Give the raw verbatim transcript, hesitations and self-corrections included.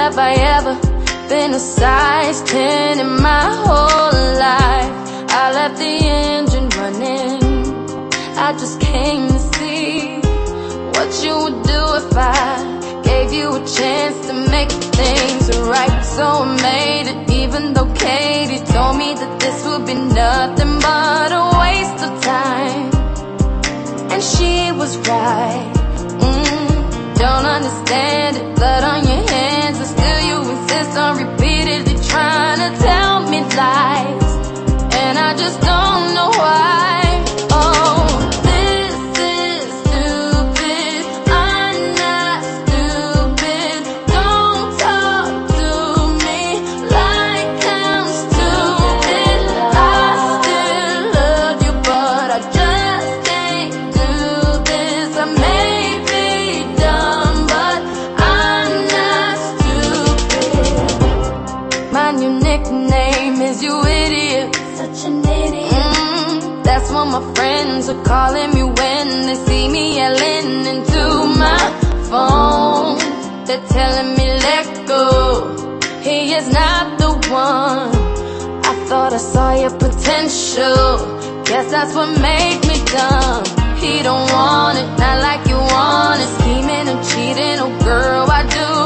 have I ever been a size ten in my whole life? I left the engine running, I just came to see what you would do if I gave you a chance to make things right. So I made it, even though Katie told me that this would be nothing but a waste of time. And she was right. mm, Don't understand it, blood on your hands, and still you insist on repeatedly trying to tell me lies. And I just don't know why. Oh, this is stupid, I'm not stupid. Don't talk to me like I'm stupid. I still love you, but I just can't do this. I may be dumb, but I'm not stupid. My new nickname is you idiot. Such an idiot. Mm, that's what my friends are calling me when they see me yelling into my phone. They're telling me let go, he is not the one. I thought I saw your potential, guess that's what made me dumb. He don't want it, not like you want it, scheming and cheating, oh girl, why do